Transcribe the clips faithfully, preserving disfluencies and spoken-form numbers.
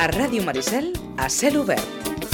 A Ràdio Maricel, a cel obert.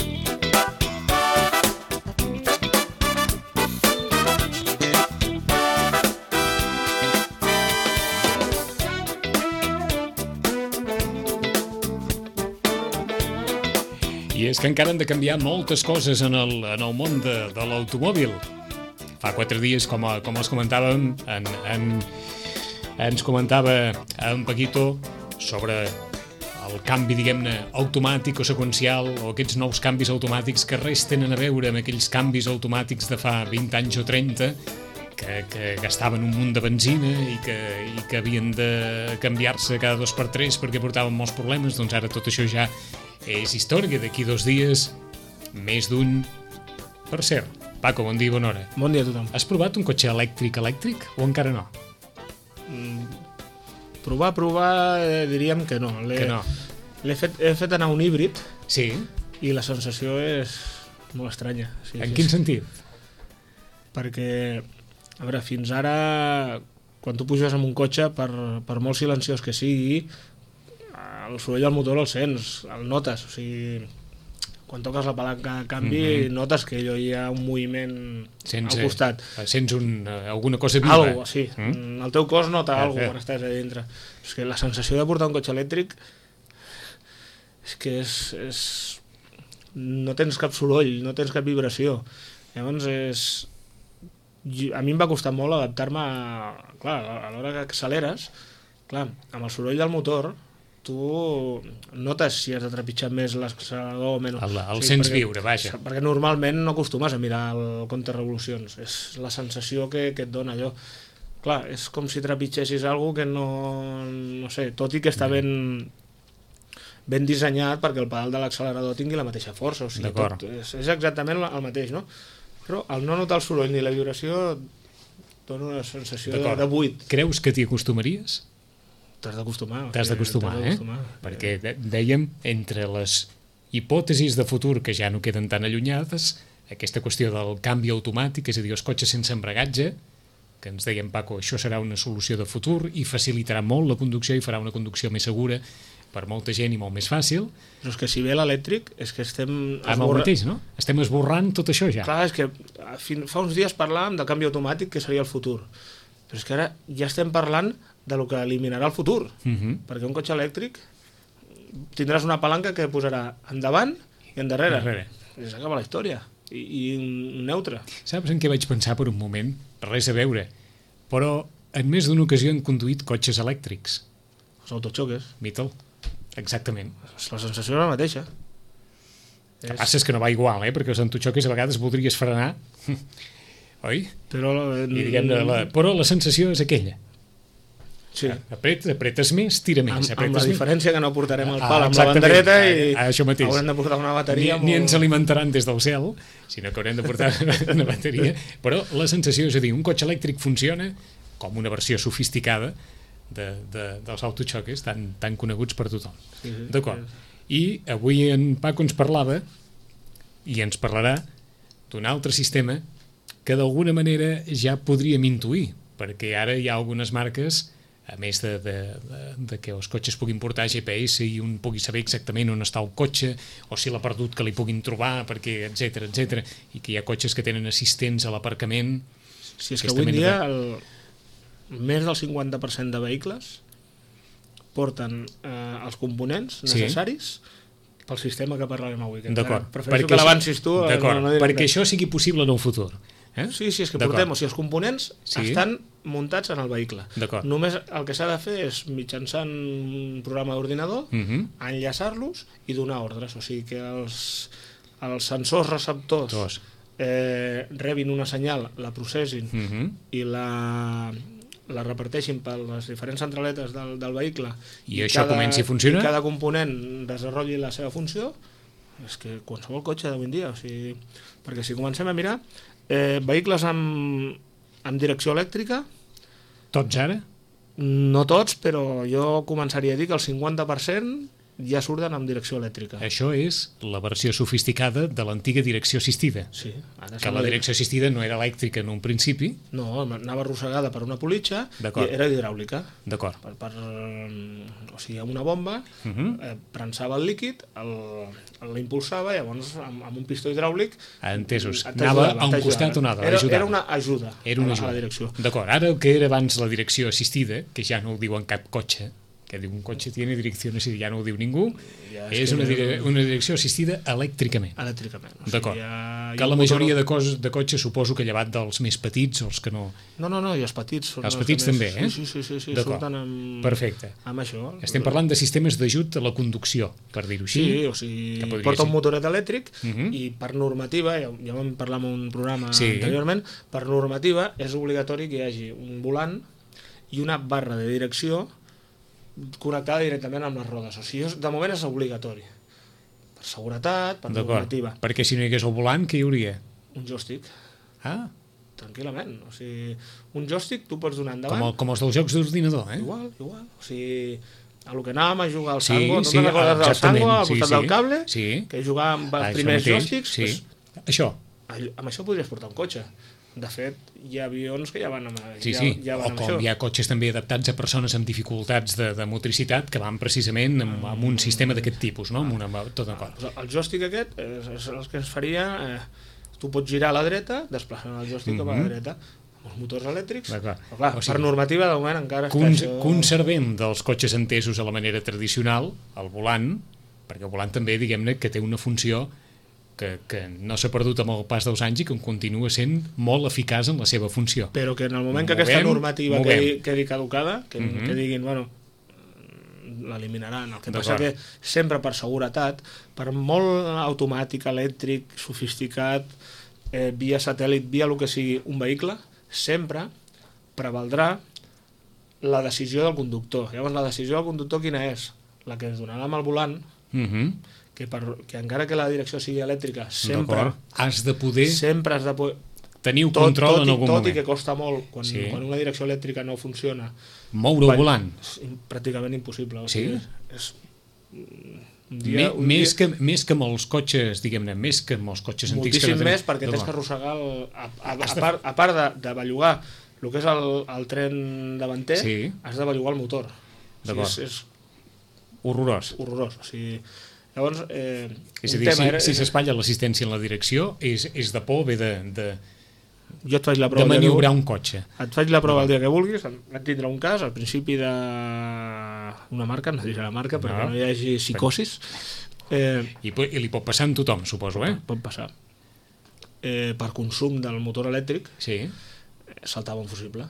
I és que encara han de canviar moltes coses en el, en el món de, de l'automòbil. Fa quatre dies, com, a, com els comentàvem, en, en, ens comentava en Paquito sobre el canvi, diguem-ne, automàtic o seqüencial, o aquests nous canvis automàtics que res tenen a veure amb aquells canvis automàtics de fa vint anys o trenta, que, que gastaven un munt de benzina i que, i que havien de canviar-se cada dos per tres perquè portaven molts problemes. Doncs ara tot això ja és història. D'aquí dos dies, més d'un. Per cert, Paco, bon dia i bona hora. Bon dia a tothom. Has provat un cotxe elèctric elèctric o encara no? Mm, provar, provar, eh, diríem que no. Que no. L'he fet, he fet anar un híbrid. Sí? I la sensació és molt estranya. Sí, en sí, quin sí. sentit? Perquè, a veure, fins ara, quan tu puges en un cotxe, per, per molt silenciós que sigui, el soroll del motor el sents, el notes, o sigui, quan toques la palanca de canvi, mm-hmm. notes que allò hi ha un moviment sents, al costat. Sents un, alguna cosa viva. Algo, sí. Mm? El teu cos nota eh, alguna cosa quan estàs a dintre. És que la sensació de portar un cotxe elèctric és que és, és... no tens cap soroll, no tens cap vibració. Llavors és... a mi em va costar molt adaptar-me a... Clar, a l'hora que acceleres, clar, amb el soroll del motor, tu notes si has de trepitjar més l'accelerador o menys. El, el sí, sents perquè, viure, vaja. Perquè normalment no acostumes a mirar el compte de revolucions. És la sensació que, que et dona allò. Clar, és com si trepitgessis alguna que no... no sé, tot i que està ben, ben dissenyat perquè el pedal de l'accelerador tingui la mateixa força. O sigui, tot, és, és exactament el mateix, no? Però al no notar el soroll ni la vibració dona una sensació de, de buit. Creus que t'hi acostumaries? T'has d'acostumar. T'has d'acostumar, eh? Perquè dèiem, entre les hipòtesis de futur que ja no queden tan allunyades, aquesta qüestió del canvi automàtic, és a dir, els cotxes sense embragatge, que ens deien, Paco, això serà una solució de futur i facilitarà molt la conducció i farà una conducció més segura per molta gent i molt més fàcil. Però és que si ve l'elèctric és que estem... Amb el mateix, no? Estem esborrant tot això ja. Clar, és que fa uns dies parlàvem del canvi automàtic que seria el futur. Però és que ara ja estem parlant de lo que eliminarà el futur. Uh-huh. Perquè un cotxe elèctric tindràs una palanca que posarà endavant i endarrere. Endarrere. I s'acaba la història. I, i un neutre. Saps en què vaig pensar per un moment? Res a veure. Però en més d'una ocasió han conduït cotxes elèctrics. Els autoxoques. Mittel. Exactament. La sensació és la mateixa. El que passa és que no va igual, eh? Perquè els autoxoques a vegades voldries frenar. Oi? Però, I diguem-ne, la, però la sensació és aquella. Sí. Apretes, apretes més, tira més. Amb, apretes amb la més. diferència que no portarem el ah, pal amb la bandereta i ah, això mateix. haurem de portar una bateria. Ni, molt... ni ens alimentaran des del cel, sinó que haurem de portar una bateria. Però la sensació és a dir, un cotxe elèctric funciona com una versió sofisticada de, de, dels autoxoques tan, tan coneguts per tothom. Sí, sí, d'acord. Sí. I avui en Paco ens parlava i ens parlarà d'un altre sistema que d'alguna manera ja podríem intuir, perquè ara hi ha algunes marques, a més de, de, de, de que els cotxes puguin portar G P S i un pugui saber exactament on està el cotxe o si l'ha perdut que li puguin trobar, perquè etcètera, etcètera, i que hi ha cotxes que tenen assistents a l'aparcament. Si és que avui dia el, més del cinquanta per cent de vehicles porten eh, els components necessaris sí. pel sistema que parlarem avui. D'acord. Prefereixo que l'avancis tu. D'acord, no, no perquè això sigui possible en un futur. Eh? Sí, sí, és que portem, o sigui, els components sí. estan muntats en el vehicle. Només el que s'ha de fer és, mitjançant un programa d'ordinador, uh-huh. enllaçar-los i donar ordres. O sigui, que els, els sensors receptors eh, rebin una senyal, la processin uh-huh. i la, la reparteixin per les diferents centraletes del, del vehicle i, i això cada, comenci a funcionar. I cada component desenvolupi la seva funció. És que qualsevol cotxe d'avui en dia, o sigui, perquè si comencem a mirar Eh, vehicles amb, amb direcció elèctrica. Tots ara? No tots, però jo començaria a dir que el cinquanta per cent ja surten amb direcció elèctrica. Això és la versió sofisticada de l'antiga direcció assistida. Sí, ara que la direcció assistida no era elèctrica en un principi. No, anava arrossegada per una politxa i era hidràulica. D'acord. Per, per, o sigui, amb una bomba, uh -huh. eh, prensava el líquid, l'impulsava i llavors amb, amb un pistó hidràulic... Entesos. Anava a un costat o un altre. Era, era una ajuda, era una ajuda. a la direcció. D'acord, ara el que era abans la direcció assistida, que ja no ho diuen cap cotxe, que diu un cotxe tiene direcció assistida, ja no ho diu ningú, ja és, és una, dire una direcció assistida elèctricament. Elèctricament. O sigui, d'acord. Ja, que la majoria de, cos, de cotxes suposo que llevat dels més petits o els que no... No, no, no, i els petits. Són els petits també, més... eh? Sí, sí, sí, sí surten amb... Perfecte. Amb això. Estem parlant de sistemes d'ajut a la conducció, per dir-ho així. Sí, o sigui, porta un motoret elèctric uh -huh. i per normativa, ja, ja vam parlar en un programa sí. anteriorment, per normativa és obligatori que hi hagi un volant i una barra de direcció connectada directament amb les rodes. O sigui, de moment és obligatori. Per seguretat, per normativa. Perquè si no hi hagués el volant, què hi hauria? Un joystick. Ah. Tranquil·lament. O sigui, un joystick tu pots donar endavant. Com, el, com els dels jocs d'ordinador, eh? Igual, igual. O sigui, a lo que anàvem a jugar al sí, Sango, sí, no te'n recordes del Sango, al sí, costat sí, del cable, sí. que jugàvem amb els ah, primers mateix, joysticks? Sí. Pues, això. Amb això podries portar un cotxe. De fet, hi ha avions que ja van amb, sí, ja, sí. ja van o amb com això. Hi ha cotxes també adaptats a persones amb dificultats de, de motricitat que van precisament amb, amb un sistema d'aquest tipus, no? Amb una, tot d'acord. Ah, el joystick aquest és, és el que ens faria... Eh, tu pots girar a la dreta, desplaçant el joystick cap mm -hmm. a la dreta, amb els motors elèctrics. Però clar, o sigui, per normativa, de moment encara està cons això... Conservem dels cotxes entesos a la manera tradicional, el volant, perquè el volant també, diguem-ne, que té una funció que, que no s'ha perdut amb el pas dels anys i que continua sent molt eficaç en la seva funció. Però que en el moment que movem, aquesta normativa quedi, quedi caducada, que, mm -hmm. que diguin, bueno, l'eliminaran. El que passa que sempre per seguretat, per molt automàtic, elèctric, sofisticat, eh, via satèl·lit, via el que sigui un vehicle, sempre prevaldrà la decisió del conductor. Llavors, la decisió del conductor quina és? La que ens donarà amb el volant, mm -hmm. que, per, que encara que la direcció sigui elèctrica, sempre has de poder, sempre has de poder tenir un control tot, tot en algun tot moment. Tot i que costa molt, quan, sí. quan una direcció elèctrica no funciona, moure el volant és pràcticament impossible. O sí? sigui, és, un dia, M un més, dia... que, més que amb els cotxes, diguem-ne, més que amb els cotxes antics. Moltíssim que no més, perquè tens que arrossegar, el, a, a, a, part, a part de, de bellugar el que és el, el tren davanter, sí. has de bellugar el motor. O sigui, és, és horrorós. Horrorós. O sigui, llavors, eh, és a dir, si, era, si s'espatlla l'assistència en la direcció, és, és de por, ve de, de, jo et faig la prova de maniobrar un cotxe. Et faig la prova el dia que vulguis. Vaig tindre un cas, al principi d'una marca, no diré la marca, perquè no, no hi hagi psicosis. Eh, I, I li pot passar a tothom, suposo, eh? Pot passar. Eh, per consum del motor elèctric, sí. saltava un fusible.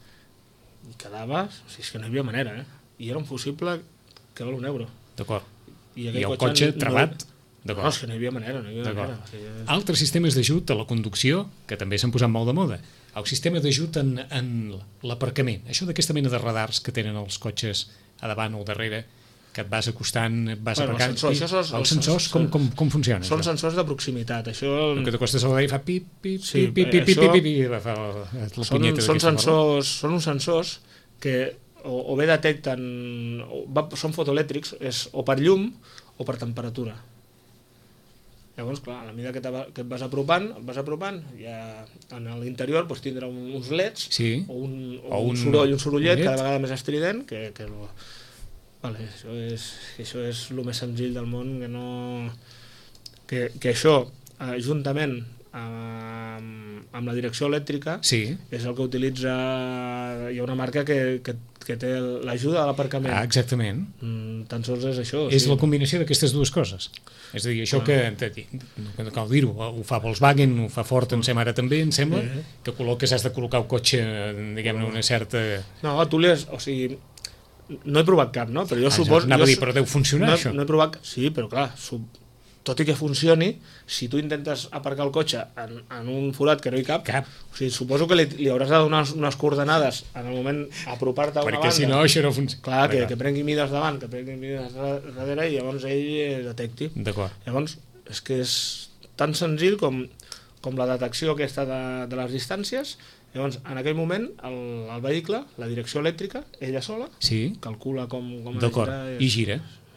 I quedava... O sigui, és que no hi havia manera, eh? I era un fusible que val un euro. D'acord. I, I el cotxe, cotxe travat... No, no, és que no hi havia manera. No hi havia manera. O sigui, és... Altres sistemes d'ajut a la conducció, que també s'han posat molt de moda. El sistema d'ajut en, en l'aparcament. Això d'aquesta mena de radars que tenen els cotxes a davant o al darrere, que et vas acostant, et vas bueno, aparcant... Els sensors, això són, els sensors com, com, com funcionen? Són sensors de proximitat. Això... El que t'acostes a la i fa pip, pip, sí, pip, pip, pip, això... pip, pip, pip, fa la, la són, punyeta són, sensors, són uns sensors que o, o bé detecten... O va, són fotoelèctrics, és o per llum o per temperatura. Llavors, clar, a la mesura que, que et vas apropant, et vas apropant, ja en l'interior doncs, tindrà uns leds sí. o, un, o, o un, un soroll, un sorollet cada vegada més estrident, que, que, lo... vale, això, és, que això és el més senzill del món, que no... Que, que això, eh, juntament amb, amb la direcció elèctrica, sí. és el que utilitza... Hi ha una marca que, que, que té l'ajuda a l'aparcament. Ah, exactament. Mm, tan sols és això. És sí. la combinació d'aquestes dues coses. És a dir, això ah. que, no cal dir-ho, ho fa Volkswagen, ho fa Ford, em sembla ara també, em sembla, eh. que col·loques, has de col·locar el cotxe, diguem-ne, una certa... No, tu li has... O sigui, no he provat cap, no? Però jo ah, suposo... Anava jo, a dir, però deu funcionar, no, això? No he provat... Sí, però clar, sub... tot i que funcioni, si tu intentes aparcar el cotxe en, en un forat que no hi cap, cap. O sigui, suposo que li, li hauràs de donar unes, unes coordenades en el moment apropar-te a una perquè banda. Perquè si no, això no funciona. Clar, que, que prengui mides davant, que prengui mides darrere i llavors ell detecti. D'acord. Llavors, és que és tan senzill com, com la detecció aquesta de, de les distàncies. Llavors, en aquell moment, el, el vehicle, la direcció elèctrica, ella sola, sí. calcula com, com d'acord, i gira.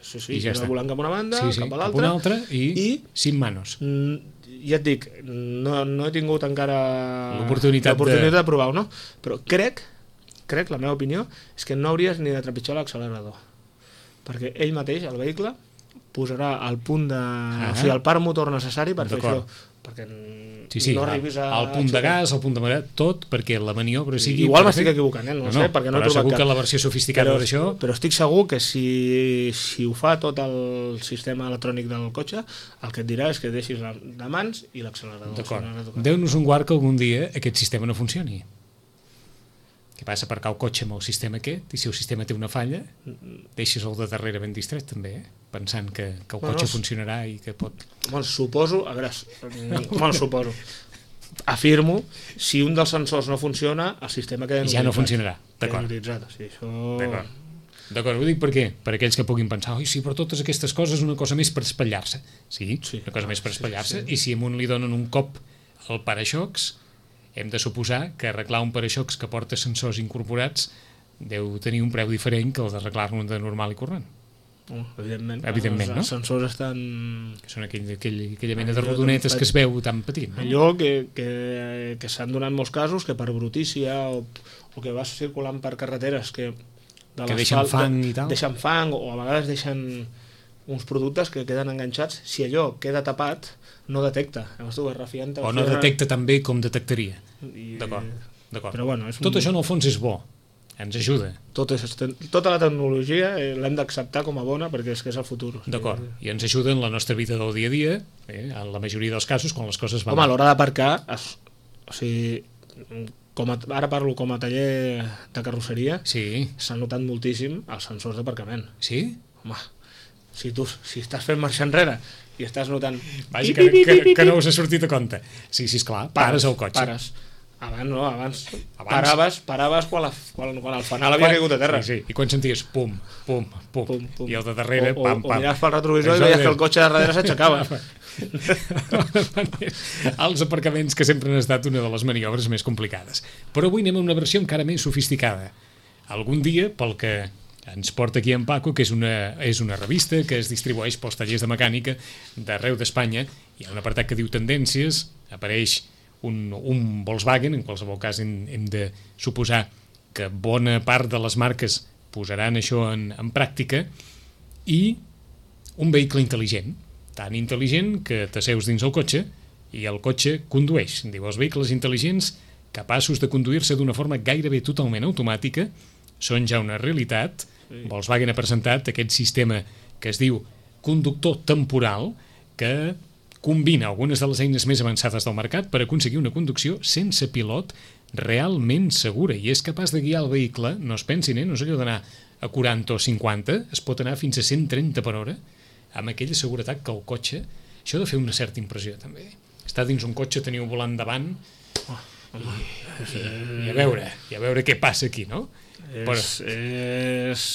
Sí, sí, I ja gira està. volant cap a una banda, Sí, sí, cap a cap a l'altra. una altra i, I sin manos. mm, ja et dic, no, no he tingut encara L'oportunitat de- de... de provar-ho, no? Però crec, crec, la meva opinió, és que no hauries ni de trepitjar l'accelerador. Perquè ell mateix, el vehicle, posarà el punt de... Ah. O sigui, el parc motor necessari per fer D'acord. això. Perquè Sí, sí, no al, arribis a... al punt de gas, al punt de marea, tot perquè la maniobra sigui... Igual perfecta. m'estic equivocant, eh? no, no sé, perquè no he però trobat segur cap. que la versió sofisticada però, d'això... però estic segur que si, si ho fa tot el sistema electrònic del cotxe, el que et dirà és que deixis la, de mans i l'accelerador. D'acord. Déu-nos un guard que algun dia aquest sistema no funcioni. Què passa? Aparcar el cotxe amb el sistema aquest, i si el sistema té una falla, deixes el de darrere ben distret, també, eh? Pensant que, que el Bueno, cotxe s- funcionarà i que pot... Bueno, suposo, a veure, s- bueno, suposo, afirmo, si un dels sensors no funciona, el sistema queda Ja no inutilitzat. funcionarà, Queda d'acord. inutilitzat, o sigui, això... D'acord. D'acord, ho dic per què? Per aquells que puguin pensar, oi, sí, però totes aquestes coses una cosa més per espatllar-se. Sí, Sí. una cosa més per Sí, espatllar-se, sí. i si a un li donen un cop al paraixocs, hem de suposar que arreglar un paraixocs que porta sensors incorporats deu tenir un preu diferent que el d'arreglar-lo de normal i corrent. Oh, evidentment. Evidentment, els, no? els sensors estan... Que són aquell, aquell, aquella mena de Allò rodonetes tan- que es veu tan petit. No? Allò que, que, que s'han donat molts casos que per brutícia o, o que vas circulant per carreteres que, de Que deixen l'asfalt- fang de- i tal. deixen fang o a vegades deixen uns productes que queden enganxats, si allò queda tapat no detecta, llavors tu vas refiant O no detecta tan bé com detectaria. i, D'acord, d'acord. però bueno, és Tot un- això en el fons és bo, ens ajuda. tot és, tota la tecnologia eh, l'hem d'acceptar com a bona perquè és que és el futur. O sigui, D'acord, i ens ajuda en la nostra vida del dia a dia, eh, en la majoria dels casos, quan les coses van... Home, a l'hora d'aparcar, es- o sigui, com a, ara parlo com a taller de carrosseria, Sí, s'han notat moltíssim els sensors d'aparcament. sí? Home, si tu si estàs fent marxa enrere i estàs notant... Vaja, Pip, que, pip, que, pip, pip, que no pip, us ha sortit a compte. Sí, sí, esclar, pares el cotxe. Pares. Abans no, abans, Abans. paraves, paraves quan, la, quan, quan el fanal havia caigut a terra. Sí, sí. I quan senties pum, pum, pum, Pum, pum. i el de darrere, o, o, pam, o pam. miraves pel retrovisor Això i veies de- que el cotxe de darrere s'aixecava. Els aparcaments que sempre han estat una de les maniobres més complicades. Però avui anem a una versió encara més sofisticada. Algun dia, pel que ens porta aquí en Paco, que és una, és una revista que es distribueix pels tallers de mecànica d'arreu d'Espanya, hi ha un apartat que diu Tendències, apareix un, un Volkswagen, en qualsevol cas hem, hem de suposar que bona part de les marques posaran això en, en pràctica, i un vehicle intel·ligent, tan intel·ligent que t'asseus dins el cotxe i el cotxe condueix. Diu, els vehicles intel·ligents capaços de conduir-se d'una forma gairebé totalment automàtica són ja una realitat. Sí. Volkswagen ha presentat aquest sistema que es diu conductor temporal, que combina algunes de les eines més avançades del mercat per aconseguir una conducció sense pilot realment segura, i és capaç de guiar el vehicle, no es pensin, eh? No és allò d'anar a quaranta o cinquanta, es pot anar fins a cent trenta per hora, amb aquella seguretat que el cotxe... Això ha de fer una certa impressió, també. Estar dins un cotxe, tenir un volant davant, Oh, home, i, i a veure, i a veure què passa aquí, no? és, Però és,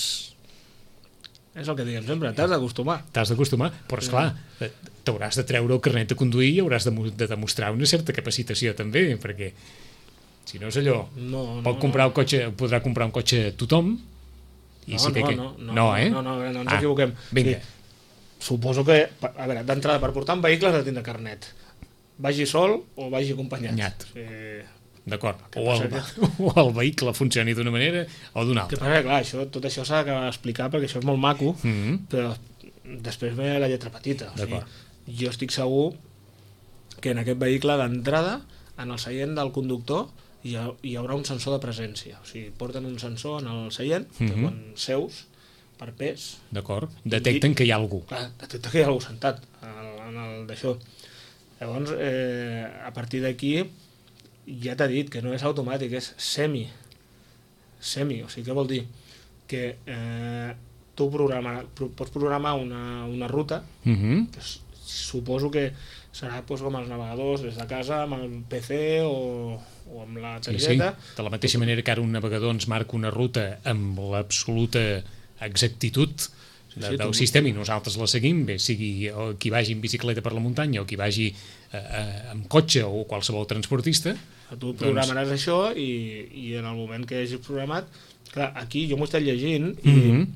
és el que diguem sempre, t'has d'acostumar. t'has d'acostumar, però esclar, t'hauràs de treure el carnet de conduir i hauràs de, mo- de demostrar una certa capacitació també, perquè si no és allò, No, no, pot comprar un cotxe, podrà comprar un cotxe tothom, i no, si té no, que... no, no, no, eh? no, no, no, no ens Ah, equivoquem. vinga. Sí, suposo que, a veure, d'entrada, per portar un vehicle has de tindre carnet. Vagi sol o vagi acompanyat. Anyat. Sí. D'acord, Què o, el, passa o el vehicle funcioni d'una manera o d'una Que altra. passa que, clar, això, tot això s'ha d'explicar perquè això és molt maco, Mm -hmm. però després ve la lletra petita. O sigui, D'acord. jo estic segur que en aquest vehicle d'entrada, en el seient del conductor, hi, ha, hi haurà un sensor de presència. O sigui, porten un sensor en el seient, que Mhm. quan seus, per pes, D'acord, detecten que hi ha algú. clar, detecta que hi ha algú sentat en el d'això. Llavors, eh, a partir d'aquí, ja t'ha dit que no és automàtic, és semi. Semi, o sigui, què vol dir? Que eh, tu programa, pro, pots programar una, una ruta, Mm -hmm. que s- suposo que serà doncs, com els navegadors des de casa, amb el P C o, o amb la Sí, sí. targeta. De la mateixa manera que ara un navegador ens marca una ruta amb l'absoluta exactitud de, sí, del tu- sistema i nosaltres la seguim, bé sigui o qui vagi en bicicleta per la muntanya o qui vagi eh, eh, amb cotxe o qualsevol transportista. Tu programaràs això i, i en el moment que hagis programat, clar, aquí jo m'ho estic llegint i, Mhm.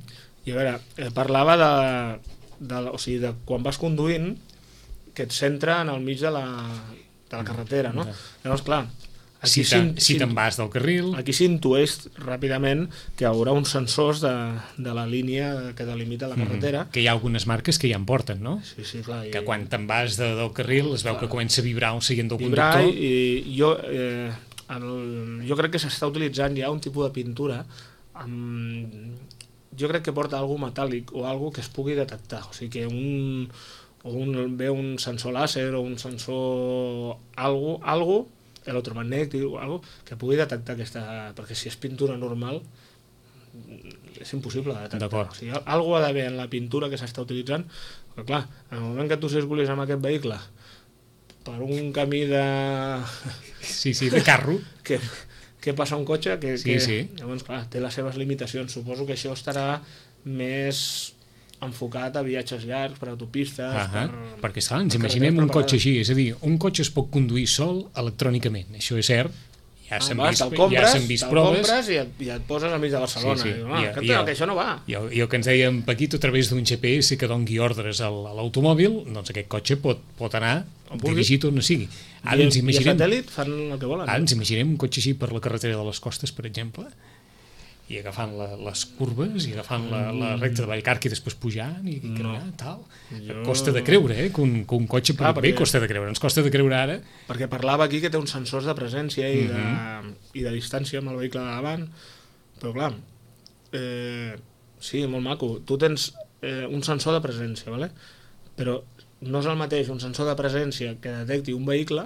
I a veure, eh, parlava de, de, o sigui, de quan vas conduint que et centra en el mig de la, de la carretera, no? Llavors, clar, si te'n si te vas del carril... Aquí s'intueix ràpidament que hi haurà uns sensors de, de la línia que delimita la carretera. Mm, que hi ha algunes marques que ja en porten, no? Sí, sí, clar. Que i, quan te'n vas de, del carril es veu clar, que comença a vibrar un seient del vibrar conductor. I jo, eh, el, jo crec que s'està utilitzant ja un tipus de pintura amb... Jo crec que porta alguna metàl·lic o alguna que es pugui detectar. O sigui que un, un, ve un sensor làser o un sensor algo, algo electromagnètic o algo que pugui detectar aquesta... Perquè si és pintura normal és impossible de detectar. O sigui, algo ha d'haver en la pintura que s'està utilitzant. Però clar, en el moment que tu circulis amb aquest vehicle per un camí de... Sí, sí, de carro. que... què passa un cotxe que, sí, que sí. Llavors, clar, té les seves limitacions. Suposo que això estarà més enfocat a viatges llargs, per autopistes... Uh -huh. per, perquè, esclar, ens imaginem un cotxe així, és a dir, un cotxe es pot conduir sol electrònicament, això és cert, ja s'han ah, vist, compres, ja s'han vist proves... compres i et, i et poses al mig de Barcelona. Sí, sí. I, ah, I, que, i, que això no va. I el, i el que ens deia en Paquito a través d'un G P S que dongui ordres a l'automòbil, doncs aquest cotxe pot, pot anar dirigit on sigui. Ara I, ens imaginem, I a satèl·lit fan el que volen. Ara ens imaginem un cotxe així per la carretera de les Costes, per exemple, i agafant la, les curves i agafant la, la recta de Vallcarca i després pujant i no. carregant, tal. Jo... Costa de creure, eh, que un, que un cotxe ah, bé, costa de creure, ens costa de creure ara. Perquè parlava aquí que té uns sensors de presència i, de, mm-hmm. i de distància amb el vehicle de davant, però clar, eh, sí, molt maco. Tu tens eh, un sensor de presència, ¿vale? Però no és el mateix un sensor de presència que detecti un vehicle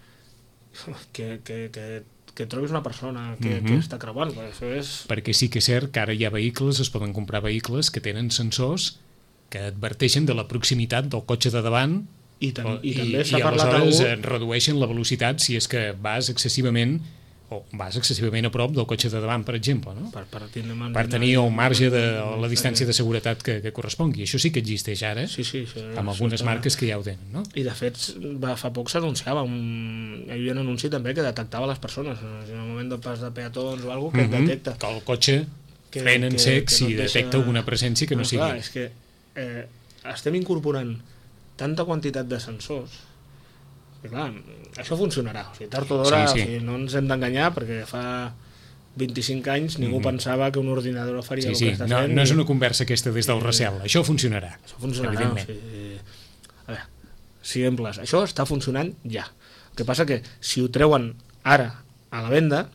que, que, que, que trobis una persona que, mm-hmm. que està creuant. Això és... Perquè sí que és cert que ara hi ha vehicles, es poden comprar vehicles que tenen sensors que adverteixen de la proximitat del cotxe de davant i, tam i, i també s'ha i parlat aleshores algú... redueixen la velocitat si és que vas excessivament o vas excessivament a prop del cotxe de davant, per exemple, no? Per, per, tenir, per tenir el marge de la distància de seguretat que, que correspongui. Això sí que existeix ara, sí, sí, això, amb algunes està... marques que ja ho tenen, no? I de fet, va, fa poc s'anunciava, un... hi havia un anunci també que detectava les persones, en el moment del pas de peatons o alguna cosa que mm-hmm. et detecta. Que el cotxe que, frena en sec si no detecta deixa... alguna presència que no, no sigui. Clar, és que eh, estem incorporant tanta quantitat de sensors que clar, això funcionarà, o sigui, tard o d'hora, sí, sí. O sigui, no ens hem d'enganyar perquè fa vint-i-cinc anys ningú mm-hmm. pensava que un ordinador faria sí, el sí. que està no, fent. No és una conversa aquesta des del recel, això funcionarà. Això funcionarà, o sigui, a veure, siguem clars, això està funcionant ja. El que passa que si ho treuen ara a la venda,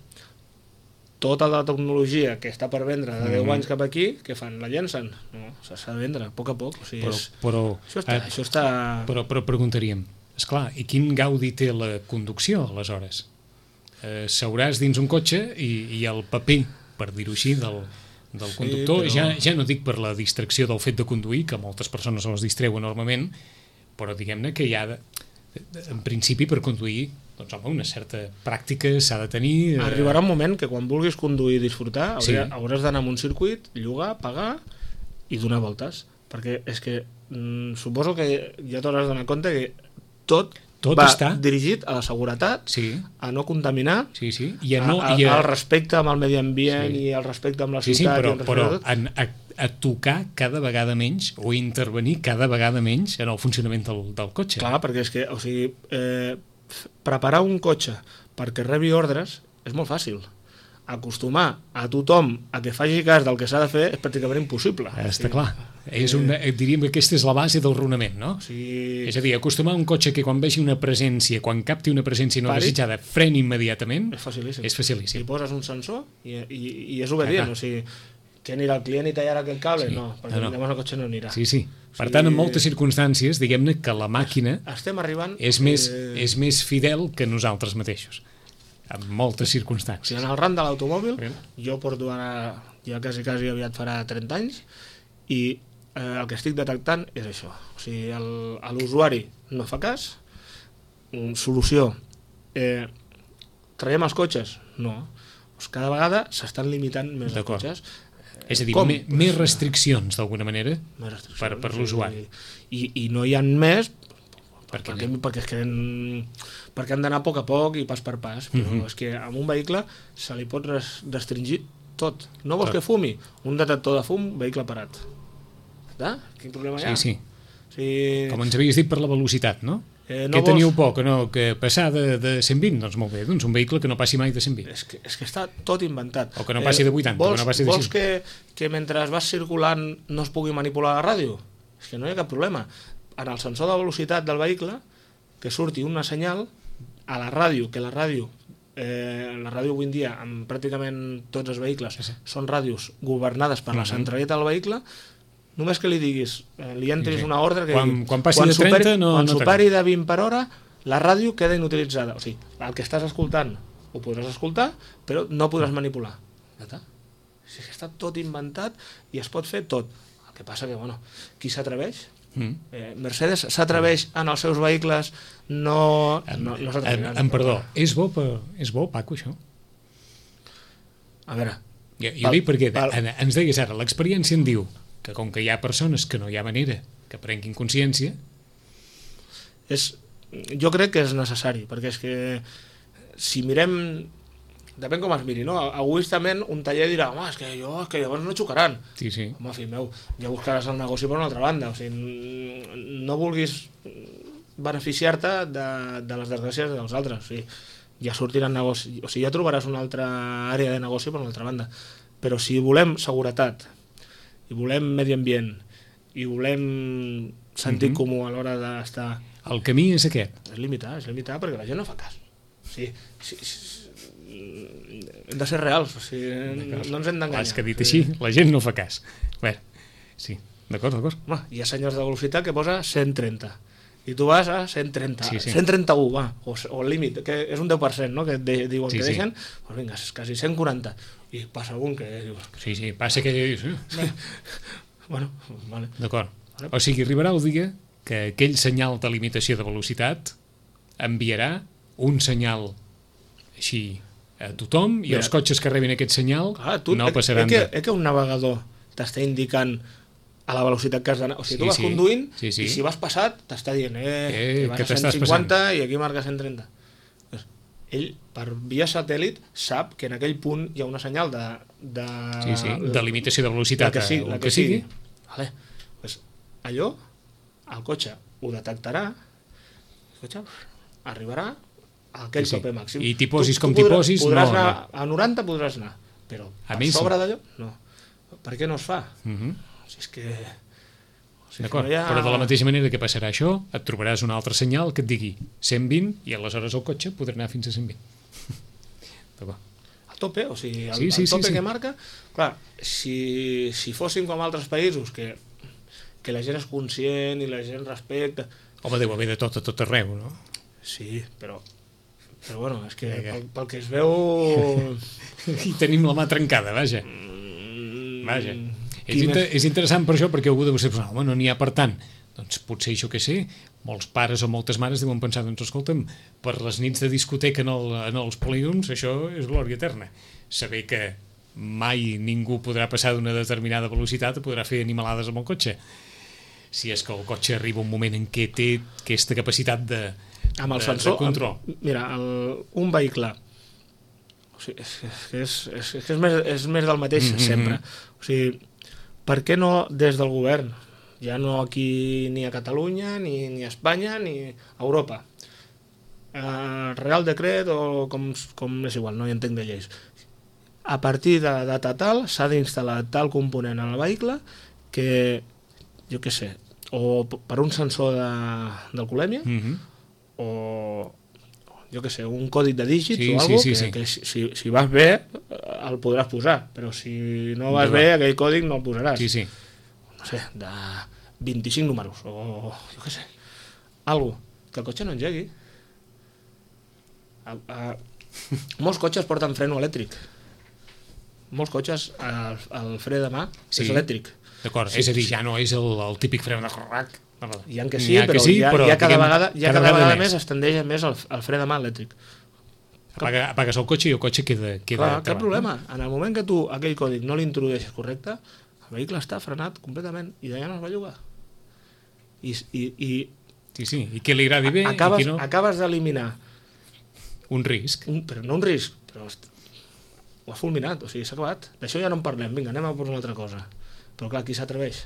tota la tecnologia que està per vendre de deu mm-hmm. anys cap aquí, què fan? La llencen? No, s'ha de vendre a poc a poc. O sigui, però, és... però, això està... Eh, això està... Però, però preguntaríem, esclar, i quin gaudi té la conducció, aleshores? Eh, seuràs dins un cotxe i, i el paper, per dir-ho així, del, del sí, conductor, però... ja, ja no dic per la distracció del fet de conduir, que moltes persones els distreu enormement, però diguem-ne que hi ha, de, en principi, per conduir, doncs home, una certa pràctica s'ha de tenir... Eh... Arribarà un moment que quan vulguis conduir i disfrutar haurà, sí. hauràs d'anar a un circuit, llogar, pagar i donar voltes, perquè és que mm, suposo que ja t'hauràs d'anar compte que tot, tot va està dirigit a la seguretat, sí. a no contaminar, sí, sí. I a no, a, a, i a... al respecte amb el medi ambient sí. i al respecte amb la sí, ciutat. Sí, però, i però a, a, a tocar cada vegada menys o intervenir cada vegada menys en el funcionament del, del cotxe. Clar, perquè és que, o sigui, eh, preparar un cotxe perquè rebi ordres és molt fàcil. Acostumar a tothom a que faci cas del que s'ha de fer és pràcticament impossible. Està sí. clar. És una, diríem que aquesta és la base del raonament, no? Sí. És a dir, acostumar un cotxe que quan vegi una presència, quan capti una presència no Pari. desitjada, freni immediatament, és facilíssim. És facilíssim. Si poses un sensor i, i, i és obedient, ah, o sigui, que anirà el client i tallarà aquell cable? Sí. No, perquè no, no. llavors el cotxe no anirà. Sí, sí. Per sí. tant, en moltes circumstàncies, diguem-ne que la màquina estem arribant, és, més, eh... és més fidel que nosaltres mateixos. En moltes circumstàncies. Si en el ram de l'automòbil, jo porto ara, ja quasi, quasi aviat farà trenta anys, i eh, el que estic detectant és això. O sigui, l'usuari no fa cas, solució, eh, traiem els cotxes? No. Pues cada vegada s'estan limitant més els cotxes. És a dir, me, més restriccions, d'alguna manera, més restriccions, per, per l'usuari. I, I no hi ha més... Per perquè, perquè, és que han, perquè han d'anar a poc a poc i pas per pas, però mm-hmm. és que amb un vehicle se li pot restringir tot. No vols tot. que fumi? Un detector de fum, vehicle parat. Està? Quin problema hi ha? Sí, sí. Sí. Com ens havies dit per la velocitat, no? Eh, no Què teníeu vols... por? Que, no, que passar de, de cent vint? Doncs molt bé, doncs un vehicle que no passi mai de cent vint. És que, és que està tot inventat. O que no passi de vuitanta, vols, que no passi de vols sis. que, que mentre vas circulant no es pugui manipular la ràdio? És que no hi ha cap problema. En el sensor de velocitat del vehicle, que surti una senyal a la ràdio, que la ràdio, eh, la ràdio avui en dia, amb pràcticament tots els vehicles, sí, sí. són ràdios governades per uh-huh. la centraleta del vehicle, només que li diguis, eh, li entris sí, sí. una ordre que quan, digui, quan passi quan de trenta superi, no, quan no superi de vint per hora la ràdio queda inutilitzada, o sigui, el que estàs escoltant ho podràs escoltar però no podràs manipular, ja està. O sigui, està tot inventat i es pot fer tot, el que passa que bueno, qui s'atreveix? Mm. Eh, Mercedes s'atreveix en els seus vehicles no, no, no s'atreviran. En, en perdó, és bo, per, és bo Paco això? A veure jo, jo dic perquè pal... ens deies ara, l'experiència en diu que com que hi ha persones que no hi ha manera que prenguin consciència és, jo crec que és necessari perquè és que si mirem depèn com es miri, no? Egoistament un taller dirà, home, és que, jo, és que llavors no xocaran sí, sí. home, fill meu, ja buscaràs el negoci per una altra banda, o sigui, no vulguis beneficiar-te de, de les desgràcies dels altres, o sigui, ja sortiran negoci, o sigui, ja trobaràs una altra àrea de negoci per una altra banda, però si volem seguretat i volem medi ambient i volem sentit mm-hmm. comú a l'hora d'estar... El camí és aquest. És limitar, és limitar perquè la gent no fa cas. O sigui, si, si, hem de ser reals, o sigui, no ens hem d'enganyar. És que dit així, la gent no fa cas. Bé, sí, d'acord, d'acord. Home, hi ha senyors de velocitat que posa cent trenta i tu vas a cent trenta, sí, sí. cent trenta-u, va, o, o el límit, que és un deu per cent, no?, que de, diuen sí, que deixen, sí. doncs vinga, és quasi cent quaranta, i passa algun que dius... Sí, sí, passa que... Sí. Bueno, vale. D'acord. Vale. O sigui, arribarà el dia que aquell senyal de limitació de velocitat enviarà un senyal així a tothom i Mira, els cotxes que rebin aquest senyal clar, tu, no passaran eh, que, de... Eh que un navegador t'està indicant a la velocitat que has d'anar, o sigui, sí, tu vas sí. conduint sí, sí. i si vas passat t'està dient eh, eh que vas que a cent cinquanta i aquí marca cent trenta. Ell, per via satèl·lit, sap que en aquell punt hi ha una senyal de... de, sí, sí, de limitació de velocitat, que sigui, el que que sigui. sigui. Vale. Pues allò, el cotxe ho detectarà, el cotxe arribarà a aquell sí, sí. tope màxim. I t'hi posis com t'hi posis, podràs no, anar, no. A noranta podràs anar, però a per sobre sí. d'allò, no. Per què no es fa? Uh -huh. O sigui, és que... O sigui, D'acord, no ha... però de la mateixa manera que passarà això, et trobaràs un altre senyal que et digui cent vint i aleshores el cotxe podrà anar fins a cent vint. D'acord. El tope, o sigui, el, sí, sí, el tope sí, sí. que marca... Clar, si, si fóssim com altres països, que, que la gent és conscient i la gent respecta... Home, deu haver de tot a tot arreu, no? Sí, però... Però bueno, és que pel, pel que es veu... I tenim la mà trencada, vaja. Vaja. És, inter és interessant per això, perquè algú deu ser, home, no n'hi ha per tant. Doncs potser això que sé, molts pares o moltes mares deuen pensar, doncs escolta'm, per les nits de discoteca en, el, en els polígons, això és glòria eterna. Saber que mai ningú podrà passar d'una determinada velocitat o podrà fer animalades amb el cotxe. Si és que el cotxe arriba un moment en què té aquesta capacitat de, amb el de, sensor, de control. Amb, mira, el, un vehicle o sigui, és, és, és, és, és, més, és més del mateix mm-hmm. sempre. O sigui, per què no des del govern, ja no aquí ni a Catalunya, ni, ni a Espanya, ni a Europa, el Real Decret o com, com és igual, no hi entenc de lleis, a partir de data tal s'ha d'instal·lar tal component en el vehicle que, jo què sé, o per un sensor de, d'alcoholèmia mm-hmm. o jo què sé, un còdic de dígits sí, o alguna cosa, sí, sí, que, sí. que si, si vas bé el podràs posar, però si no vas bé aquell còdic no el posaràs. Sí, sí. No sé, de vint-i-cinc números o jo què sé, algo que el cotxe no engegui. A, a, molts cotxes porten freno elèctric. Molts cotxes el, el fre de mà sí. és elèctric. D'acord, sí, és a dir, ja no és el, el típic fre de corrac. Hi ha que sí, ha però, que sí, ja, però ja cada, diguem, vegada, ja cada, cada vegada més es tendeix més el, el fre de mà elèctric. Apaga, apagues el cotxe i el cotxe queda... queda Clar, cap problema. En el moment que tu aquell còdic no l'introdueixes correcte, el vehicle està frenat completament i d'allà no es va llogar. I, i, i, sí, sí, i qui li agradi bé acabes, i qui no... Acabes d'eliminar... Un risc. Un, però no un risc, però ho ha fulminat, o sigui, s'ha acabat. D'això ja no en parlem, vinga, anem a per una altra cosa. Però clar, qui s'atreveix?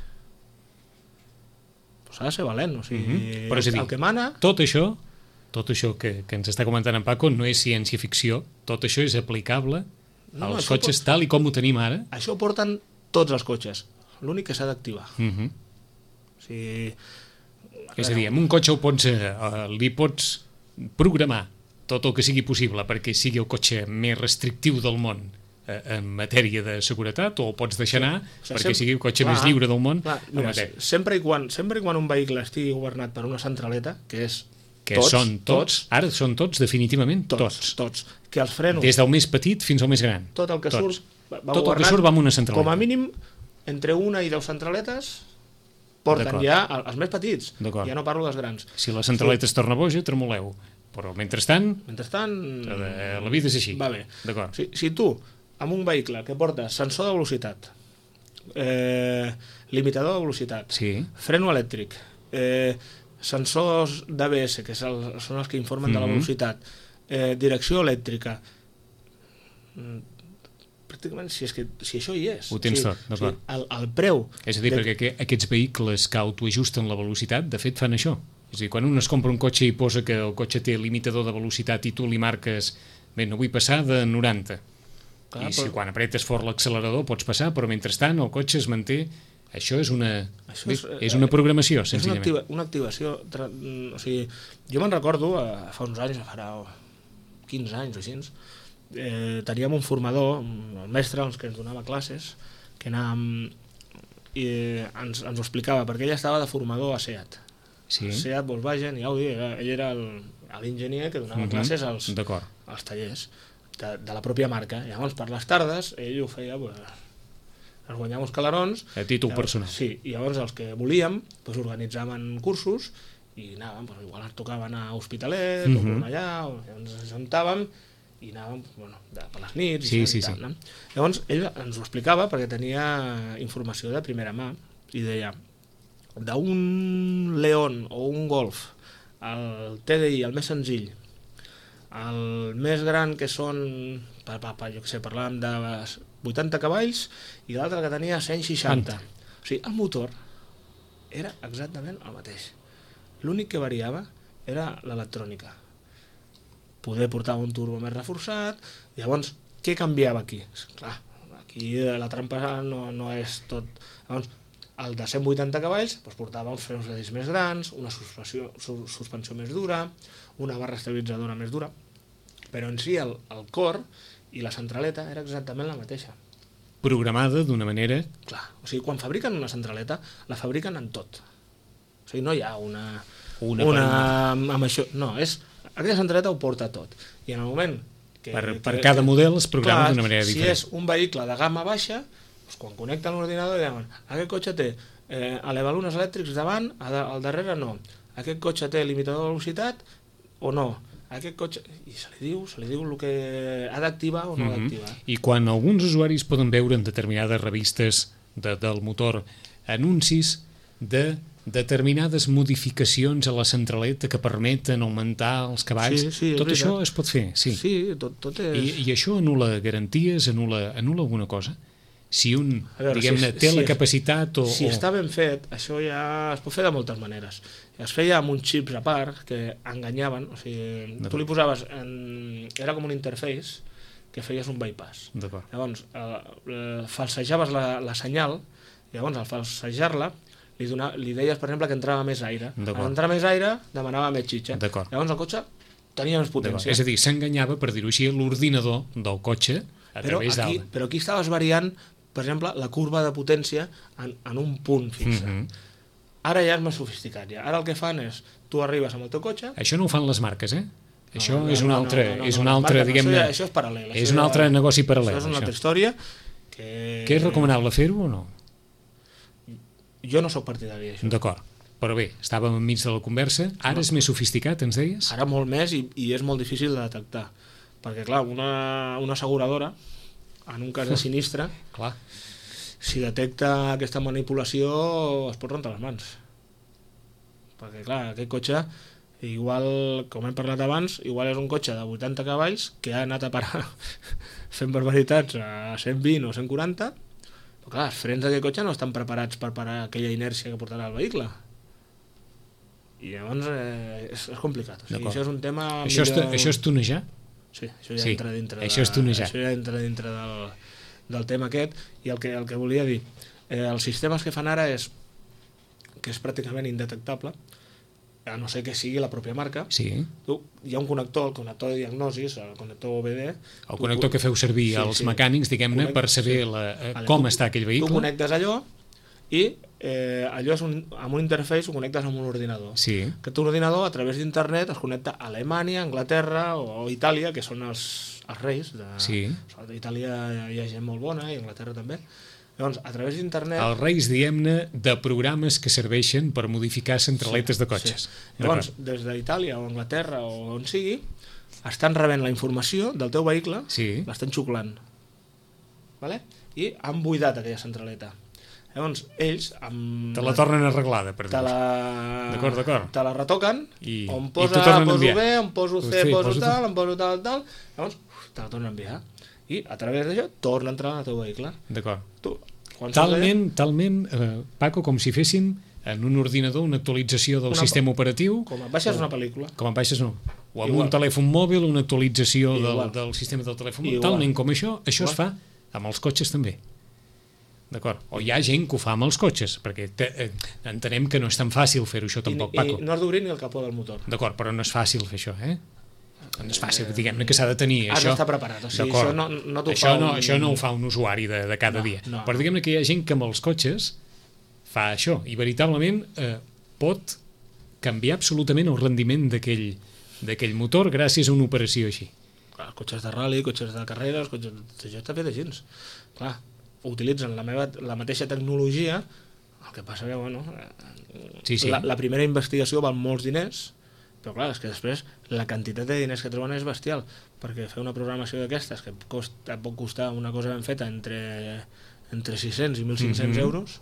Pues s'ha de ser valent, o sigui, mm-hmm. Però és a dir, el que mana... Tot això, tot això que, que ens està comentant en Paco no és ciència-ficció, tot això és aplicable no, als no, cotxes pot... tal i com ho tenim ara. Això ho porten tots els cotxes, l'únic que s'ha d'activar. Mm-hmm. O sigui... És a dir, amb un cotxe ho pots, eh, li pots programar tot el que sigui possible perquè sigui el cotxe més restrictiu del món eh, en matèria de seguretat, o el pots deixar anar sí. o sigui, perquè sempre, sigui el cotxe clar, més lliure del món. Clar, mira, sempre, i quan, sempre i quan un vehicle estigui governat per una centraleta, que és que tots, són tots, tots, ara són tots, definitivament tots. Tots, tots. Que els frenos... Des del més petit fins al més gran. Tot el que tots. surt va tot el que surt va amb una centraleta. Com a mínim, entre una i deu centraletes porten ja els més petits. Ja no parlo dels grans. Si la centraleta es torna boja, tremoleu. Però mentrestant... Mentrestant... La vida és així. Va bé. Si, si tu, amb un vehicle que porta sensor de velocitat, eh, limitador de velocitat, sí. freno elèctric, eh, sensors d'A B S, que el, són els que informen mm-hmm. de la velocitat, eh, direcció elèctrica, pràcticament, si, és que, si això hi és. Ho tens si, tot, d'acord. Si el, el preu... És a dir, de... perquè aquests vehicles que autoajusten la velocitat, de fet, fan això. És a dir, quan un es compra un cotxe i posa que el cotxe té limitador de velocitat i tu li marques, bé, no vull passar de noranta. Clar, I si però... quan apretes fort l'accelerador pots passar, però mentrestant el cotxe es manté... Això és una, això és, és una programació, senzillament. És una, activa, una activació... O sigui, jo me'n recordo, fa uns anys, farà quinze anys o així, eh, teníem un formador, el mestre, els que ens donava classes, que anàvem, i ens, ens ho explicava, perquè ell estava de formador a SEAT. Sí. SEAT, Volkswagen i Audi, ell era l'enginyer que donava mm-hmm. classes als, als tallers de, de la pròpia marca. I llavors, per les tardes, ell ho feia... Pues, ens guanyàvem uns calarons a títol llavors, personal. Sí, i llavors els que volíem doncs, organitzaven cursos i anàvem, doncs, igual ens tocava anar a Hospitalet mm-hmm. o allà, o, llavors ens ajuntàvem i anàvem bueno, de, per les nits sí, i, sí, i tal, sí. no? Llavors ell ens ho explicava perquè tenia informació de primera mà i deia, d'un León o un Golf el T D I, el més senzill, el més gran que són pa, pa, pa, jo què sé, parlàvem de vuitanta cavalls i l'altre que tenia cent seixanta. O sigui, el motor era exactament el mateix. L'únic que variava era l'electrònica. Poder portar un turbo més reforçat. Llavors, què canviava aquí? Clar, aquí la trampa no, no és tot... Llavors, el de cent vuitanta cavalls doncs portava uns frenos de disc més grans, una suspensió, suspensió més dura, una barra estabilitzadora més dura, però en si el, el cor i la centraleta era exactament la mateixa. Programada d'una manera... Clar, o sigui, quan fabriquen una centraleta, la fabriquen en tot. O sigui, no hi ha una... Una, una amb això... No, és... Aquella centraleta ho porta tot. I en el moment... Que, per, per que, cada que, model es programa d'una manera si diferent. Si és un vehicle de gamma baixa, doncs quan connecten l'ordinador diuen aquest cotxe té eh, elevalunes elèctrics davant, al darrere no. Aquest cotxe té limitador de velocitat o no. Aquest cotxe... I se li diu, se li diu el que ha d'activar o no mm-hmm. ha d'activar. I quan alguns usuaris poden veure en determinades revistes de, del motor anuncis de determinades modificacions a la centraleta que permeten augmentar els cavalls, sí, sí, tot això es pot fer, sí. Sí, tot, tot és... I, I això anul·la garanties, anul·la, anul·la alguna cosa? Si un, veure, diguem-ne, si, té si la capacitat o... Si o... està ben fet, això ja es pot fer de moltes maneres. Es feia amb uns xips a part que enganyaven, o sigui, tu li posaves... En... Era com un interface que feies un bypass. Llavors, eh, eh, falsejaves la, la senyal, llavors al falsejar-la li, dona, li deies, per exemple, que entrava més aire. Al entrar més aire, demanava més xitxa. Llavors el cotxe tenia més potència. És a dir, s'enganyava, per dir-ho així, l'ordinador del cotxe a però través aquí, d'alt. Però aquí estaves variant, per exemple, la curva de potència en, en un punt fixe. Mm-hmm. Ara ja és més sofisticat. Ja. Ara el que fan és, tu arribes amb el teu cotxe... Això no ho fan les marques, eh? No, això no, és un altre, no, no, no, és no, un altre, marca, diguem-ne... Això, ja, això és paral·lel. És un altre ja, negoci paral·lel. Això és una això. altra història que... Que és recomanable fer-ho o no? Jo no sóc partidari d'això. D'acord. Però bé, estàvem enmig de la conversa. Ara no. És més sofisticat, ens deies? Ara molt més i, i és molt difícil de detectar. Perquè, clar, una, una asseguradora, en un cas de sinistre, clar. Si detecta aquesta manipulació es pot rentar les mans. Perquè, clar, aquest cotxe igual, com hem parlat abans, igual és un cotxe de vuitanta cavalls que ha anat a parar fent barbaritats a cent vint o cent quaranta, però clar, els frens d'aquest cotxe no estan preparats per parar aquella inèrcia que portarà el vehicle. I llavors eh, és, és complicat. O sigui, això és un tema... Això, millor... és, això és tunejar? Sí, això ja sí, entra dintre, de, això és tunejar. Això ja entra dintre del, del tema aquest. I el que, el que volia dir, eh, els sistemes que fan ara és que és pràcticament indetectable, a no ser que sigui la pròpia marca. Sí. Tu, hi ha un connector, el connector de diagnosis, el connector O B D... El connector que feu servir sí, els sí. mecànics, diguem-ne, per saber sí. la, eh, vale, com tu, està aquell vehicle. Tu connectes allò i eh, allò és un, amb un interface ho connectes amb un ordinador. Sí. Aquest ordinador, a través d'internet, es connecta a Alemanya, Anglaterra o Itàlia, que són els, els reis. De, sí. A Itàlia hi ha gent molt bona i a Anglaterra també. Llavors, a través d'internet... Els reis, diguem-ne, de programes que serveixen per modificar centraletes sí, de cotxes. Sí. Llavors, des d'Itàlia o Anglaterra o on sigui, estan rebent la informació del teu vehicle, sí. l'estan xuclant. Vale? I han buidat aquella centraleta. Llavors, ells... Amb te la tornen arreglada, per dir-ho. D'acord, d'acord. Te la retoquen, I, on posa A, poso B, on poso C, sí, poso tal, on poso tal, tal, llavors uf, te la tornen a enviar. I a través d'això torna a entrar al teu vehicle. D'acord. Tu, talment, talment eh, Paco, com si fessin en un ordinador una actualització del una, sistema operatiu. Com et baixes o, una pel·lícula. Com et baixes, no. O amb igual. Un telèfon mòbil, una actualització del, del sistema del telèfon mòbil. Talment com això, això igual. Es fa amb els cotxes també. D'acord. O hi ha gent que ho fa amb els cotxes, perquè te, eh, entenem que no és tan fàcil fer-ho això tampoc, I, Paco. I no has d'obrir ni el capó del motor. D'acord, però no és fàcil fer això, eh? No és fàcil, eh, diguem-ne que s'ha de tenir. Has això d'estar preparat, o sigui, això no, no t'ho això fa no, un... Això no ho fa un usuari de, de cada no, dia. No. Però diguem-ne que hi ha gent que amb els cotxes fa això, i veritablement eh, pot canviar absolutament el rendiment d'aquell d'aquell motor gràcies a una operació així. Clar, cotxes de rally, cotxes de carreres, cotxes... això està fet així. Clar, utilitzen la, meva, la mateixa tecnologia, el que passa que, bueno, sí, sí. La, la primera investigació val molts diners, però clar, és que després la quantitat de diners que troben és bestial, perquè fer una programació d'aquestes, que cost, pot costar una cosa ben feta entre, entre sis-cents i mil cinc-cents mm-hmm. euros,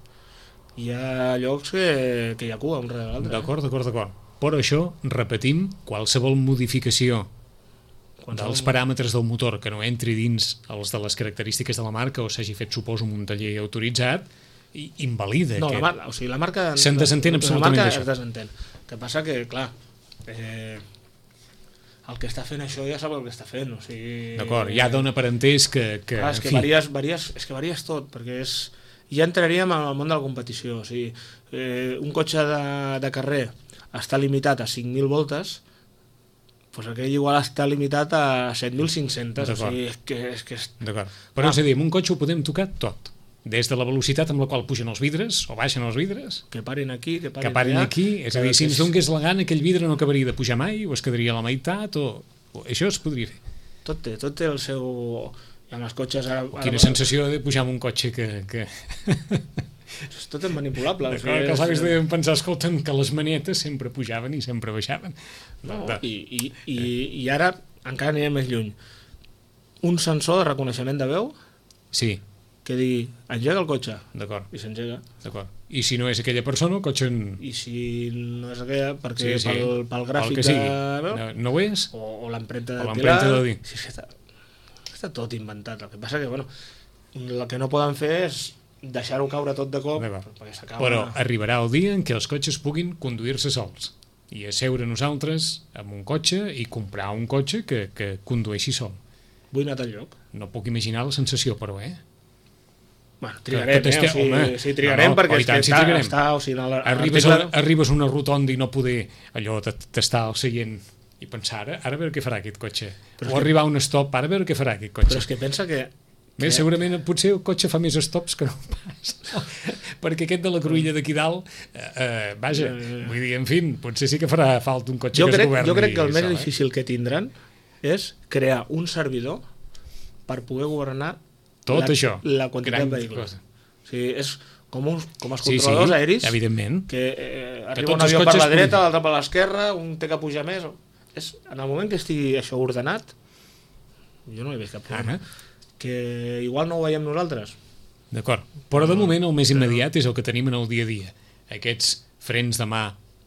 hi ha llocs que, que hi ha cua un darrere l'altre. D'acord, d'acord, d'acord. Però això, repetim, qualsevol modificació dels paràmetres del motor que no entri dins els de les característiques de la marca o s'hagi fet, suposo, en un taller autoritzat, i invalida. No, aquest... la, mar o sigui, la marca... Se'n desentén absolutament d'això. La marca es desentén. El que passa que, clar, eh, el que està fent això ja sap el que està fent. O sigui, d'acord, ja dona per entès que... que clar, és que varies, varies, és que varies tot, perquè és... ja entraríem al món de la competició. O sigui, eh, un cotxe de, de carrer està limitat a cinc mil voltes, pues aquell igual està limitat a set mil cinc-cents, o sigui, és que... És que és... D'acord, però ah. és a dir, amb un cotxe ho podem tocar tot, des de la velocitat amb la qual pugen els vidres, o baixen els vidres... Que parin aquí, que parin, que parin allà, aquí, és a dir, si ens donés la gana, aquell vidre no acabaria de pujar mai, o es quedaria a la meitat, o... o això es podria fer. Tot té, tot té el seu... I amb els cotxes... Ara, quina ara... sensació de pujar amb un cotxe que... que... tot és manipulable. Que els avis deuen pensar, escolta'm, que les manetes sempre pujaven i sempre baixaven. No, i, i, i, i ara encara anirem més lluny. Un sensor de reconeixement de veu sí. que digui, engega el cotxe. D'acord. I s'engega. D'acord. I si no és aquella persona, el cotxe... En... I si no és aquella, perquè sí, sí. Pel, pel gràfic pel de veu... No, no ho és? O, o l'empremta de pilar... De dir. Sí, sí, està, està tot inventat. El que passa que, bueno, el que no poden fer és deixar-ho caure tot de cop, perquè s'acaba... Però arribarà el dia en què els cotxes puguin conduir-se sols i asseure nosaltres amb un cotxe i comprar un cotxe que, que condueixi sol. Vull anar al lloc. No puc imaginar la sensació, però, eh? Bueno, trigarem, eh? Este... O sigui, home, sí, trigarem, no, no, perquè és que si està... està o sigui, la, arribes, a, arribes a una rotonda i no poder allò d'estar al seient i pensar, ara, ara a veure què farà aquest cotxe. Però o que... arribar a un stop, ara a veure què farà aquest cotxe. Però és que pensa que Bé, segurament potser el cotxe fa més stops que no pas, no? Perquè aquest de la cruïlla d'aquí dalt, eh, eh, vaja, eh, vull dir, en fi, potser sí que farà falta un cotxe jo que crec, es governi. Jo crec que el més sol, difícil eh? que tindran és crear un servidor per poder governar tot la, això, la quantitat de vehicles. O sigui, és com, uns, com els controladors sí, sí, aeris, evidentment. que eh, arriba un avió per la dreta, l'altre per l'esquerra, un té que pujar més. És, en el moment que estigui això ordenat, jo no hi veig cap problema. Ara. Que igual no ho veiem nosaltres. D'acord, però de moment el més immediat és el que tenim en el dia a dia. Aquests frens de mà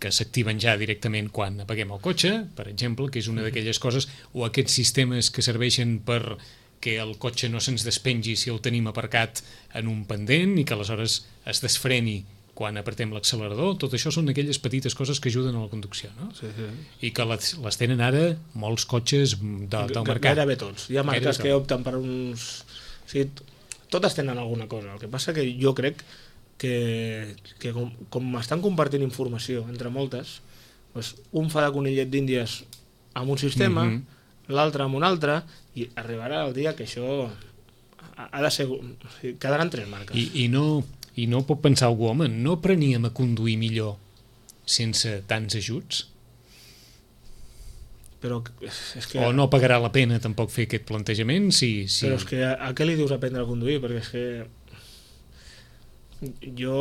que s'activen ja directament quan apaguem el cotxe, per exemple, que és una d'aquelles coses, o aquests sistemes que serveixen per que el cotxe no se'ns despengi si el tenim aparcat en un pendent i que aleshores es desfreni quan apretem l'accelerador. Tot això són aquelles petites coses que ajuden a la conducció, no? Sí, sí. I que les, les tenen ara molts cotxes de, del mercat. Gairebé tots. Hi ha marques que opten per uns... O sigui, totes tenen alguna cosa. El que passa que jo crec que, que com, com estan compartint informació entre moltes, doncs un fa de conillet d'Índies amb un sistema, mm-hmm. l'altre amb un altre, i arribarà el dia que això ha, ha de ser... O sigui, quedaran tres marques. I, i no... I no pot pensar algú, home, no apreníem a conduir millor sense tants ajuts? Però és que... O no pagarà la pena tampoc fer aquest plantejament? Si, si... Però és que a, a què li dius aprendre a conduir? Perquè és que jo...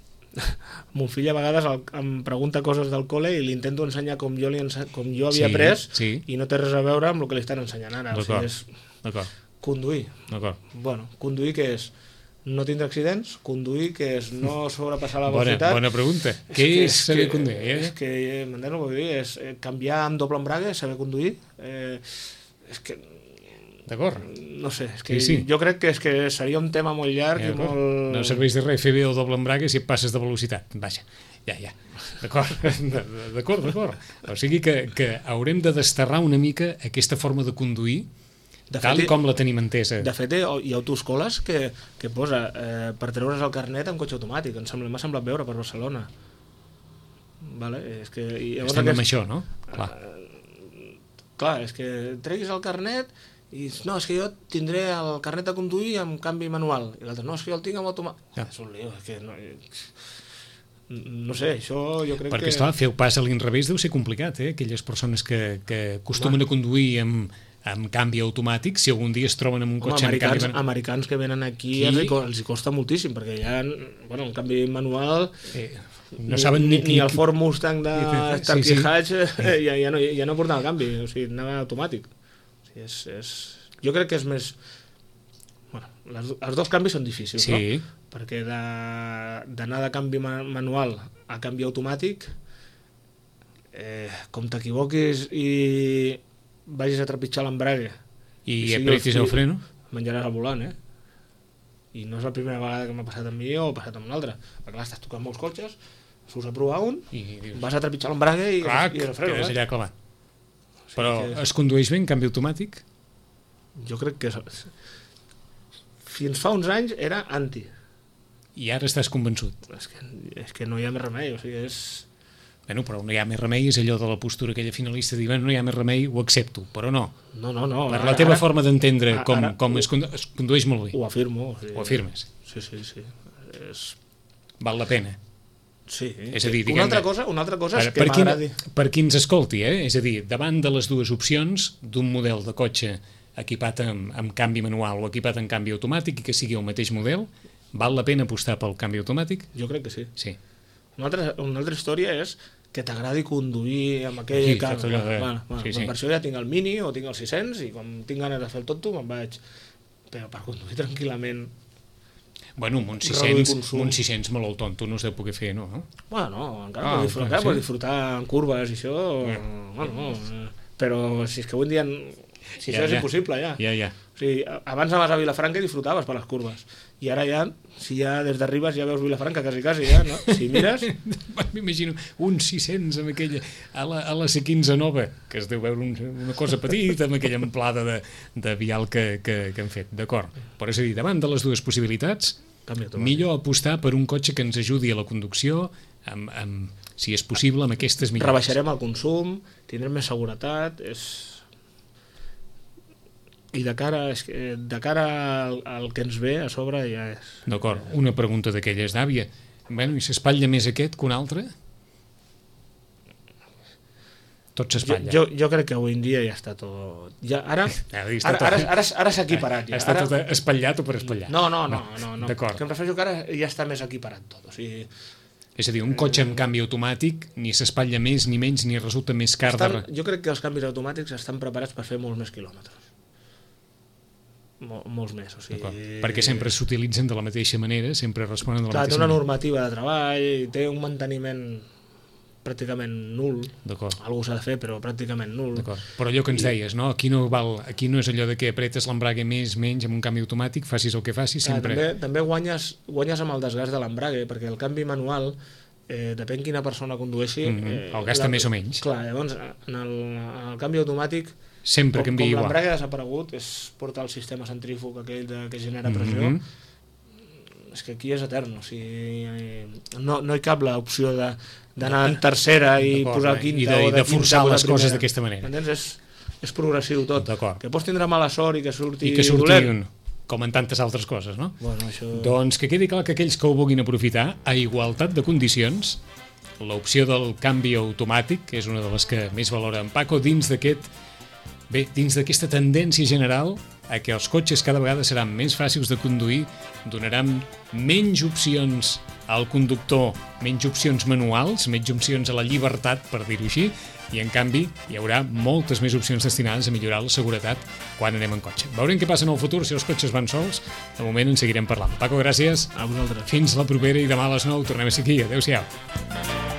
Mon fill a vegades el, em pregunta coses del col·le i li intento ensenyar com jo, li ense... com jo havia sí, après sí. I no té res a veure amb el que li estan ensenyant ara. O sigui, és... Conduir. Bueno, conduir què és? No tindre accidents, conduir, que és no sobrepassar la velocitat. Bona, bona pregunta. Què és, és saber que, conduir? Eh? És que, m'entens, vull dir, és canviar amb doble embrague, saber conduir. Eh, és que... D'acord. No sé, és que sí, sí. jo crec que, és que seria un tema molt llarg i molt... No serveix de res fer bé el doble embrague si et passes de velocitat. Vaja, ja, ja. D'acord, d'acord, d'acord. O sigui que, que haurem de desterrar una mica aquesta forma de conduir de tal fet, com la tenim entesa. De fet, hi ha autoescoles que, que posa eh, per treure's el carnet amb cotxe automàtic. Em m'ha semblat veure per Barcelona. Vale? És que, i Estem aquest... amb això, no? Clar. Eh, clar, és que treguis el carnet i no, és que jo tindré el carnet de conduir amb canvi manual. I l'altre, no, és que jo el tinc amb automàtic. Ja. És un lío, és que no... No sé, això jo crec Perquè, que... esclar, fer el pas a l'inrevés deu ser complicat, eh? Aquelles persones que, que acostumen a conduir amb amb canvi automàtic, si algun dia es troben en un cotxe... Home, americans, amb canvi... americans que venen aquí, aquí... Els, els costa moltíssim, perquè ja, bueno, un canvi manual... Eh, no saben ni, ni, ni el Ford Mustang de Starkey sí, sí. Hatch eh, ja, ja, no, ja no portava canvi, o sigui, anava automàtic. O sigui, és, és... Jo crec que és més... Bueno, les, els dos canvis són difícils, sí. no? Perquè d'anar de, de canvi manual a canvi automàtic, eh, com t'equivoquis i vagis a trepitjar l'embrague i, i apretis el freno, menjaràs el volant, eh? I no és la primera vegada que m'ha passat amb mi o ha passat amb un altre, perquè clar, estàs tocant molts cotxes, surts a provar un, i dius, vas a trepitjar l'embrague i, clar, i el freno, eh? Allà clavat. O sigui, però és... es condueix bé en canvi automàtic? Jo crec que és... fins fa uns anys era anti, i ara estàs convençut? És que, és que no hi ha més remei, o sigui, és... Bueno, però no hi ha més remei, és allò de la postura aquella finalista de dir, bueno, no hi ha més remei, ho accepto, però no. No, no, no. Per ara, la teva ara, forma d'entendre com, ara, com es, condu es condueix molt bé. Ho afirmo. O sigui, ho afirmes. Sí, sí, sí. És... Val la pena. Sí. És a dir, una altra cosa, una altra cosa és per, que per m'agradi... Per qui ens escolti, eh? És a dir, davant de les dues opcions d'un model de cotxe equipat amb, amb canvi manual o equipat amb canvi automàtic i que sigui el mateix model, val la pena apostar pel canvi automàtic? Jo crec que sí. Sí. Una altra, una altra història és que t'agradi conduir amb aquell... Sí, car... allò de... bueno, bueno, sí, sí. Per això ja tinc el Mini o tinc el sis cents i quan tinc ganes de fer el tonto me'n vaig... Però per conduir tranquil·lament... Bueno, amb un sis cents, un sis cents molt el tonto no es deu poder fer, no? Bueno, no, encara ah, pots disfrutar, sí. disfrutar en curves i això... Yeah. Bueno, no, però si és que avui en dia... Si ja, això és ja. impossible, ja. Ja, ja. O sigui, abans anaves a Vilafranca i disfrutaves per les curves. I ara ja, si ja des d'arribes ja veus Vilafranca quasi, quasi, ja, no? Si mires... M'imagino un sis cents amb aquella... A la, a la C quinze nova, que es deu veure un, una cosa petita, amb aquella amplada de, de vial que, que, que han fet. D'acord. Però és a dir, davant de les dues possibilitats, millor apostar per un cotxe que ens ajudi a la conducció, amb, amb, si és possible, amb aquestes millores. Rebaixarem el consum, tindrem més seguretat, és... I de cara, de cara al, al que ens ve a sobre ja és... D'acord, una pregunta d'aquelles d'àvia. Bueno, i s'espatlla més aquest que un altre? Tot s'espatlla. Jo, jo, jo crec que avui en dia ja està tot... Ja, ara ara, ara, ara, ara, ara s'ha equiparat. Ja. Està Ara... tot espatllat o per espatllar? No, no, no. no, no. D'acord. Que em refereixo que ara ja està més equiparat tot. O sigui... És a dir, un cotxe amb canvi automàtic ni s'espatlla més ni menys ni resulta més car estan, de... Jo crec que els canvis automàtics estan preparats per fer molts més quilòmetres. Mol, molts més, o sigui... Perquè sempre s'utilitzen de la mateixa manera, sempre responen de la Clar, mateixa manera. Té una manera. normativa de treball, té un manteniment pràcticament nul. D'acord. Algú s'ha de fer, però pràcticament nul. D'acord. Però allò que ens deies, no? Aquí no, val, aquí no és allò de que apretes l'embrague més, menys, amb un canvi automàtic, facis el que facis, sempre... Ah, també també guanyes, guanyes amb el desgast de l'embrague, perquè el canvi manual, eh, depèn quina persona condueixi... Mm -hmm. eh, el gasta la, més o menys. Clar, llavors, en el, en el canvi automàtic, sempre com, canvia com igual. l'embrague ha desaparegut, és portar el sistema centrífug aquell de, que genera pressió, mm -hmm. és que aquí és etern, o sigui, no, no hi cap l'opció de d'anar en tercera i posar eh? quinta I de, o i de forçar les primera. coses d'aquesta manera. M'entens? És, és progressiu tot. Que pots tindre mala sort i que surti, I que surti dolent. un, com en tantes altres coses, no? Bueno, això... Doncs que quedi clar que aquells que ho vulguin aprofitar, a igualtat de condicions, l'opció del canvi automàtic, que és una de les que més valora en Paco, dins d'aquest bé, dins d'aquesta tendència general a que els cotxes cada vegada seran més fàcils de conduir, donaran menys opcions al conductor, menys opcions manuals, menys opcions a la llibertat, per dir-ho així, i en canvi hi haurà moltes més opcions destinades a millorar la seguretat quan anem en cotxe. Veurem què passa en el futur si els cotxes van sols. De moment en seguirem parlant. Paco, gràcies. A vosaltres. Fins la propera i demà a les nou tornem a ser aquí. Adéu-siau.